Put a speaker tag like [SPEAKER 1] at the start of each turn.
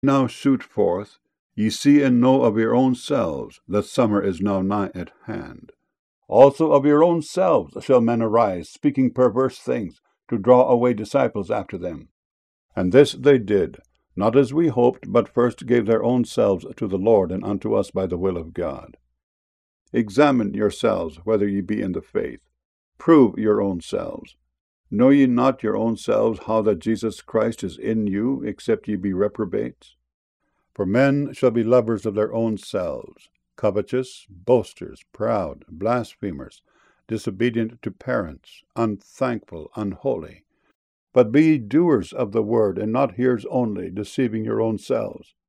[SPEAKER 1] Now shoot forth, ye see and know of your own selves, that summer is now nigh at hand. Also of your own selves shall men arise, speaking perverse things, to draw away disciples after them. And this they did, not as we hoped, but first gave their own selves to the Lord, and unto us by the will of God. Examine yourselves whether ye be in the faith. Prove your own selves. Know ye not your own selves how that Jesus Christ is in you, except ye be reprobates? For men shall be lovers of their own selves, covetous, boasters, proud, blasphemers, disobedient to parents, unthankful, unholy. But be ye doers of the word, and not hearers only, deceiving your own selves.